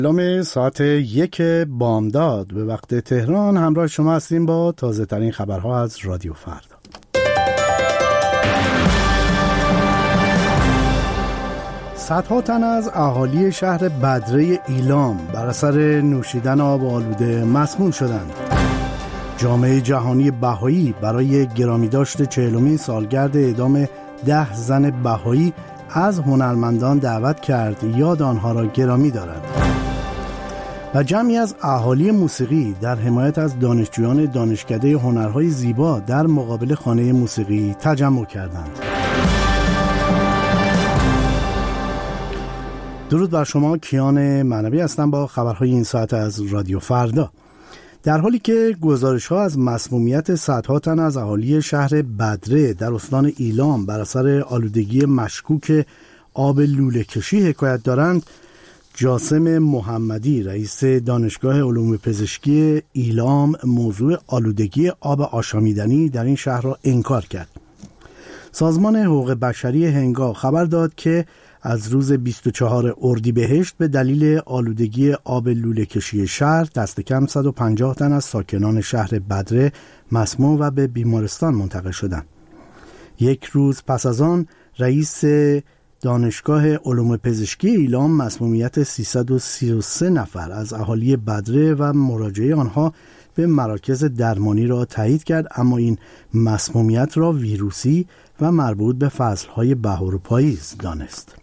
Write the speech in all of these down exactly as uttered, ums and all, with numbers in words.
لام ساعت یک بامداد به وقت تهران همراه شما هستیم با تازه ترین خبرها از رادیو فردا. صدها تن از اهالی شهر بدره ایلام بر اثر نوشیدن آب آلوده مسموم شدند. جامعه جهانی بهایی برای گرامیداشت چهلمین سالگرد اعدام ده زن بهایی از هنرمندان دعوت کرد یاد آنها را گرامی دارد. و جمعی از اهالی موسیقی در حمایت از دانشجویان دانشکده هنرهای زیبا در مقابل خانه موسیقی تجمع کردند. درود بر شما، کیان معنوی هستم با خبرهای این ساعت از رادیو فردا. در حالی که گزارش‌ها از مسمومیت صدها تن از اهالی شهر بدره در استان ایلام بر اثر آلودگی مشکوک آب لوله کشی حکایت دارند، جاسم محمدی رئیس دانشگاه علوم پزشکی ایلام موضوع آلودگی آب آشامیدنی در این شهر را انکار کرد. سازمان حقوق بشری هنگا خبر داد که از روز بیست و چهارم اردیبهشت به دلیل آلودگی آب لوله کشی شهر دست کم صد و پنجاه تن از ساکنان شهر بدره مسموم و به بیمارستان منتقل شدند. یک روز پس از آن رئیس دانشگاه علوم پزشکی ایلام مسمومیت سیصد و سی و سه نفر از اهالی بدره و مراجعه آنها به مراکز درمانی را تایید کرد، اما این مسمومیت را ویروسی و مربوط به فصلهای بهار و پاییز دانست.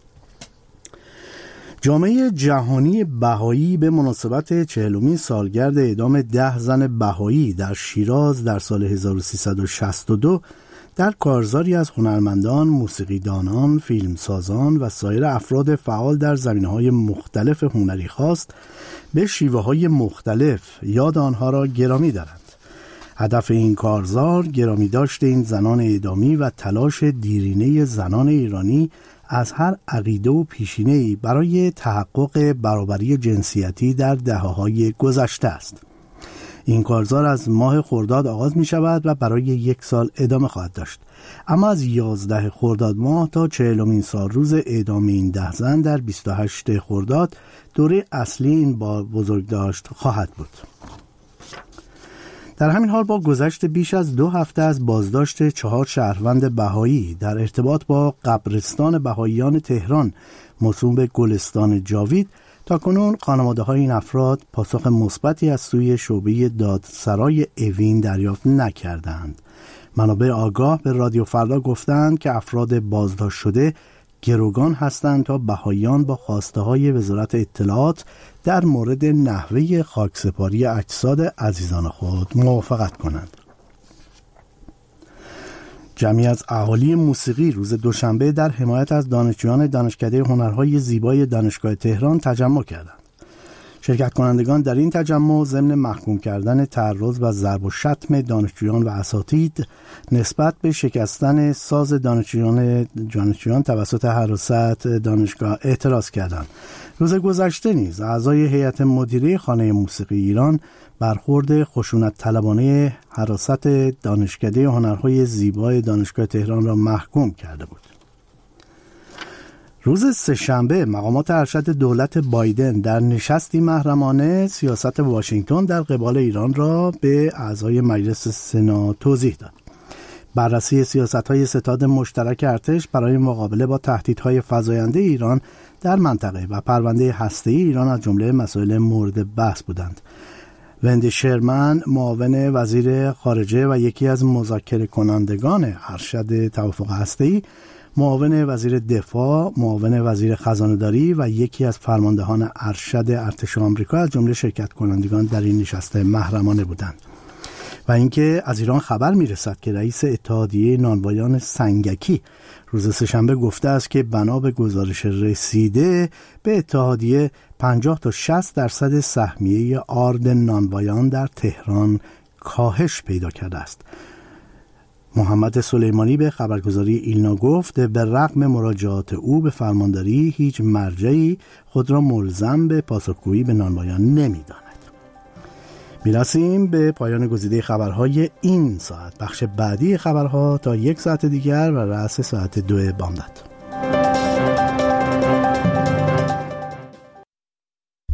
جامعه جهانی بهایی به مناسبت چهلمین سالگرد اعدام ده زن بهایی در شیراز در سال هزار و سیصد و شصت و دو در کارزاری از هنرمندان، موسیقیدانان، فیلمسازان و سایر افراد فعال در زمینه‌های مختلف هنری خواست به شیوه‌های مختلف یاد آنها را گرامی دارند. هدف این کارزار گرامی داشت این زنان اعدامی و تلاش دیرینه زنان ایرانی از هر عقیده و پیشینه‌ای برای تحقق برابری جنسیتی در دهه‌های گذشته است. این کارزار از ماه خرداد آغاز می شود و برای یک سال ادامه خواهد داشت، اما از یازده خرداد ماه تا چهلمین سال روز اعدام این ده زن در بیست و هشت خرداد دوره اصلی این با بزرگداشت خواهد بود. در همین حال با گذشت بیش از دو هفته از بازداشت چهار شهروند بهایی در ارتباط با قبرستان بهاییان تهران موسوم به گلستان جاوید، تاکنون خانواده‌های این افراد پاسخ مثبتی از سوی شعبه دادسرای اوین دریافت نکردند. منابع آگاه به رادیو فردا گفتند که افراد بازداشت شده گروگان هستند تا بهاییان با خواسته‌های وزارت اطلاعات در مورد نحوه خاکسپاری اجساد عزیزان خود موافقت کنند. جمعی از اهالی موسیقی روز دوشنبه در حمایت از دانشجویان دانشکده هنرهای زیبای دانشگاه تهران تجمع کردند. شرکت کنندگان در این تجمع ضمن محکوم کردن تعرض و ضرب و شتم دانشجویان و اساتید نسبت به شکستن ساز دانشجویان دانشجویان توسط حراست دانشگاه اعتراض کردند. روز گذشته نیز اعضای هیئت مدیره خانه موسیقی ایران برخورد خشونت طلبانه حراست دانشکده هنرهای زیبای دانشگاه تهران را محکوم کرده بود. روز سه‌شنبه مقامات ارشد دولت بایدن در نشستی محرمانه سیاست واشنگتن در قبال ایران را به اعضای مجلس سنا توضیح داد. بررسی سیاست‌های ستاد مشترک ارتش برای مقابله با تهدیدهای فزاینده ایران در منطقه و پرونده هسته‌ای ایران از جمله مسائل مورد بحث بودند. وندی شرمن، معاون وزیر خارجه و یکی از مذاکره کنندگان ارشد توافق هسته‌ای، معاون وزیر دفاع، معاون وزیر خزانه‌داری و یکی از فرماندهان ارشد ارتش آمریکا از جمله شرکت کنندگان در این نشست محرمانه بودند. و اینکه از ایران خبر میرسد که رئیس اتحادیه نانوایان سنگکی روز سه‌شنبه گفته است که بنا به گزارش رسیده به اتحادیه پنجاه تا شصت درصد سهمیه آرد نانوایان در تهران کاهش پیدا کرده است. محمد سلیمانی به خبرگزاری ایلنا گفت به رغم مراجعات او به فرمانداری هیچ مرجعی خود را ملزم به پاسخگویی به نانوایان نمی‌داند. میرسیم به پایان گزیده خبرهای این ساعت. بخش بعدی خبرها تا یک ساعت دیگر و رأس ساعت دو بامداد.